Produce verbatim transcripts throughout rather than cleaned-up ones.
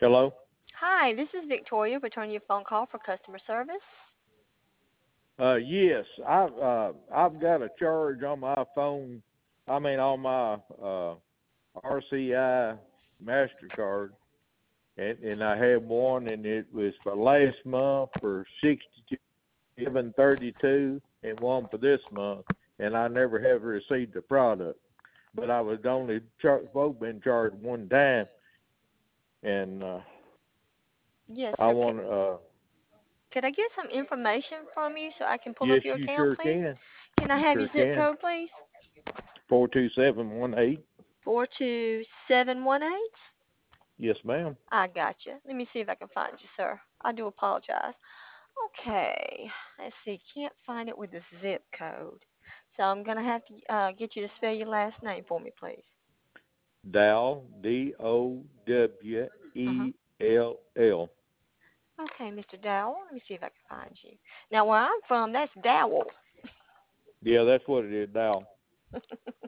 Hello? Hi, this is Victoria returning your phone call for customer service. Uh, yes, I've, uh, I've got a charge on my phone, I mean on my, uh, R C I MasterCard, and, and I have one, and it was for last month for sixty-seven thirty-two, and one for this month, and I never have received the product. But I was only char- both been charged one time, and uh, Yes, I sir. Could, want uh, could I get some information from you so I can pull up yes, your you account, sure please? can, Can I you have sure your zip can. code, please? Four two seven one eight. Four two seven one eight. Yes, ma'am. I got you. Let me see if I can find you, sir. I do apologize. Okay, let's see. Can't find it with the zip code, so I'm gonna have to uh, get you to spell your last name for me, please. Dow, D O W Uh huh. E L L. Okay, Mister Dowell. Let me see if I can find you. Now, where I'm from, that's Dowell. Yeah, that's what it is, Dow. Let's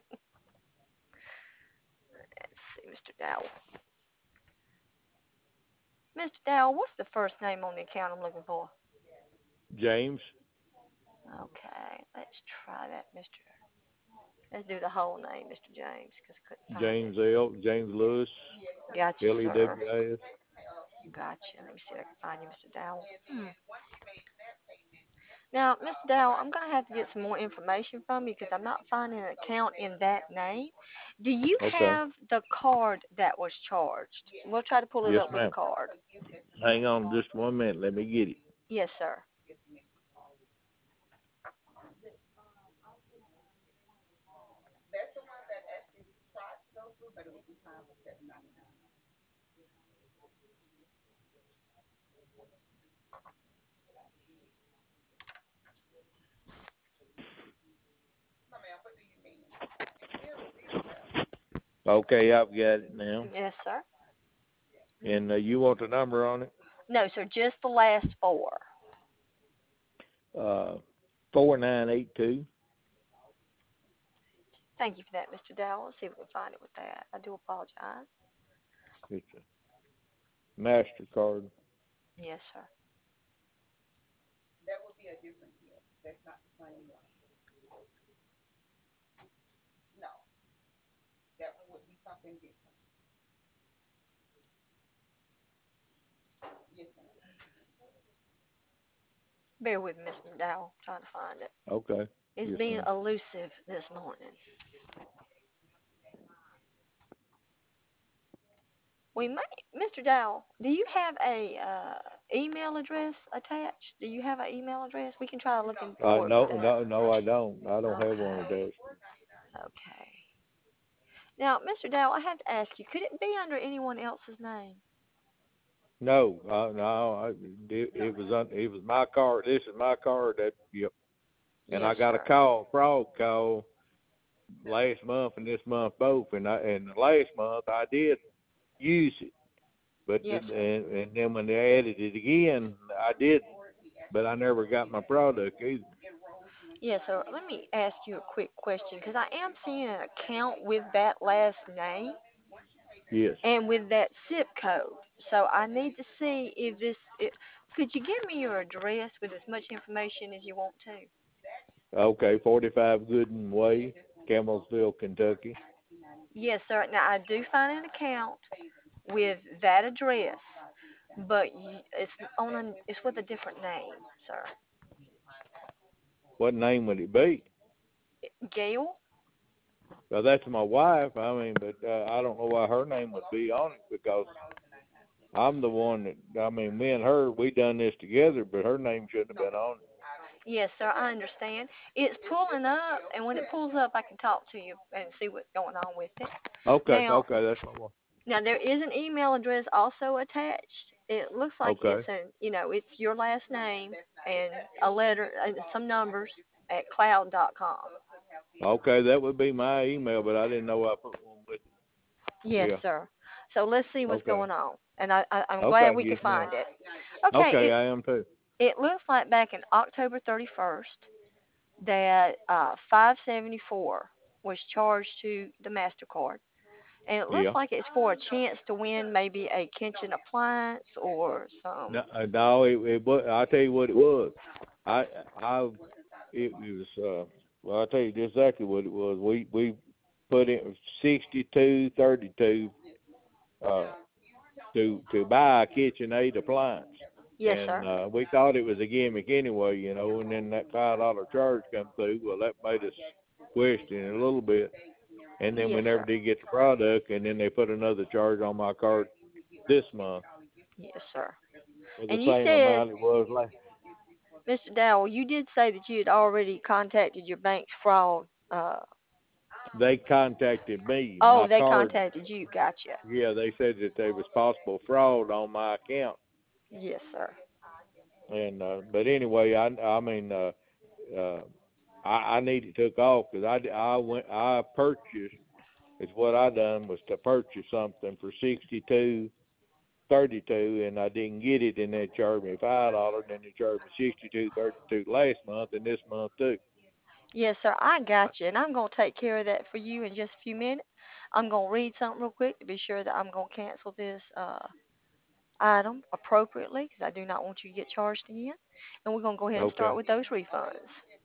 see, Mister Dowell. Mister Dowell, what's the first name on the account I'm looking for? James. Okay, let's try that, Mister Let's do the whole name, Mister James, because I couldn't find it. James L. James Lewis. Gotcha, L E sir. W I S. Gotcha. Let me see if I can find you, Mister Dowell. Hmm. Now, Mister Dowell, I'm going to have to get some more information from you because I'm not finding an account in that name. Do you Okay. have the card that was charged? We'll try to pull it Yes, up with the ma'am. card. Hang on just one minute. Let me get it. Yes, sir. Okay, I've got it now. Yes, sir. And uh, you want the number on it? No, sir, just the last four. Uh, four nine eight two. Thank you for that, Mister Dowell. Let's see if we can find it with that. I do apologize. It's a MasterCard. Yes, sir. Bear with me, Mister Dowell. Trying to find it. Okay. It's Yes, being ma'am. elusive this morning. We may, Mister Dowell, do you have a uh, email address attached? Do you have an email address? We can try to look in Uh, for it with no, that. no, no, I don't. I don't have one of Okay. those. Okay. Now, Mister Dowell, I have to ask you, could it be under anyone else's name? No, uh, no, I, it, it was un, it was my card. This is my card. That yep. And Yes, I got a sir. call, fraud call, last month and this month both. And I and last month I did use it, but Yes, and sir. and then when they added it again, I didn't. But I never got my product either. Yes, sir. Let me ask you a quick question because I am seeing an account with that last name Yes. and with that zip code. So I need to see if this. It, could you give me your address with as much information as you want to? Okay, forty-five Gooden Way, Campbellsville, Kentucky. Yes, sir. Now I do find an account with that address, but y it's on a, it's with a different name, sir. What name would it be? Gail? Well, that's my wife. I mean, but uh, I don't know why her name would be on it because I'm the one that. I mean, me and her, we done this together, but her name shouldn't have been on it. Yes, sir. I understand. It's pulling up, and when it pulls up, I can talk to you and see what's going on with it. Okay, Now, okay, that's my wife. now there is an email address also attached. It looks like Okay, it's a, you know, it's your last name and a letter and some numbers at cloud dot com. okay, that would be my email, but I didn't know I put one with it. Yes, Yeah. sir. So let's see what's Okay. going on, and I, I I'm glad Okay. we Yes, could ma'am. find it. Okay, Okay, it I am too. it looks like back in October thirty-first that uh five seventy-four was charged to the Mastercard. And it looks Yeah. like it's for a chance to win maybe a kitchen appliance or some. No, uh, no, it, it was. I'll tell you what it was. I, I, it was. Uh, well, I'll tell you exactly what it was. We we put in sixty-two thirty-two uh, to to buy a KitchenAid appliance, Yes, and sir. uh, we thought it was a gimmick anyway, you know. And then that five dollar charge come through. Well, that made us question it a little bit. And then we Yes, never sir. did get the product, and then they put another charge on my card this month Yes, sir. for the And you same said, amount it was last. mister Dowell, you did say that you had already contacted your bank's fraud. Uh, They contacted me. oh, My they card, contacted you. Gotcha. yeah, they said that there was possible fraud on my account. Yes, sir. And uh, but anyway, I I mean, uh, uh, I I need it took off because I I went I purchased. Is what I done was to purchase something for sixty-two thirty-two, and I didn't get it, and they charged me five dollars, and they charged me sixty-two thirty-two last month, and this month too. Yes, sir. I got you, and I'm gonna take care of that for you in just a few minutes. I'm gonna read something real quick to be sure that I'm gonna cancel this uh item appropriately because I do not want you to get charged again. And we're gonna go ahead and start Okay. with those refunds.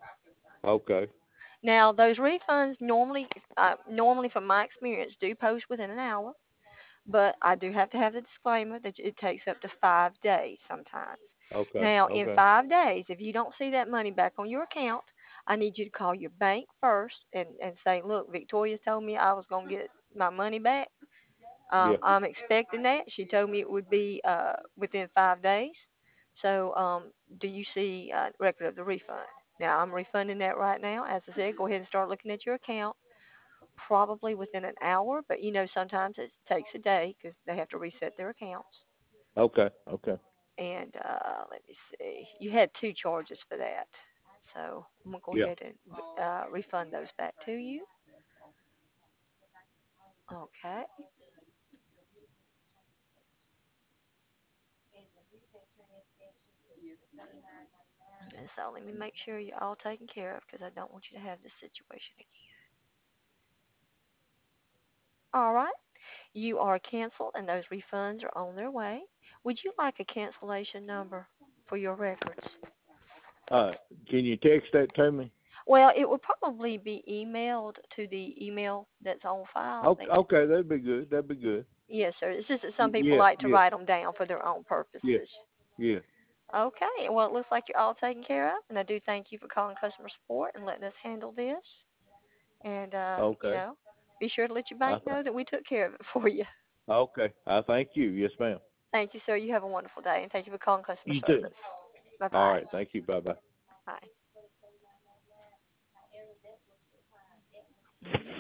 Okay. Now, those refunds normally, uh, normally from my experience, do post within an hour. But I do have to have the disclaimer that it takes up to five days sometimes. Okay. Now, in Okay. five days, if you don't see that money back on your account, I need you to call your bank first and, and say, look, Victoria told me I was going to get my money back. Yeah. Um, I'm expecting that. She told me it would be uh, within five days. So, um, do you see a record of the refund? Now, I'm refunding that right now. As I said, go ahead and start looking at your account probably within an hour, but you know, sometimes it takes a day because they have to reset their accounts. Okay. Okay. And uh, let me see, you had two charges for that. So I'm going to go Yeah. ahead and uh, refund those back to you. Okay. And so let me make sure you're all taken care of because I don't want you to have this situation again. All right. You are canceled and those refunds are on their way. Would you like a cancellation number for your records? Uh, can you text that to me? Well, it would probably be emailed to the email that's on file. Okay. They, Okay. That'd be good. That'd be good. yes, sir. It's just that Y- some people Yeah. like to Yeah. write them down for their own Yeah. purposes. Yeah. Okay. Well, it looks like you're all taken care of, and I do thank you for calling customer support and letting us handle this. And uh, you Okay. know, be sure to let your I bank th- know that we took care of it for you. okay. I thank you. Yes, ma'am. Thank you, sir. You have a wonderful day, and thank you for calling customer You too. service. Bye All bye. right. Thank you. Bye bye. Bye.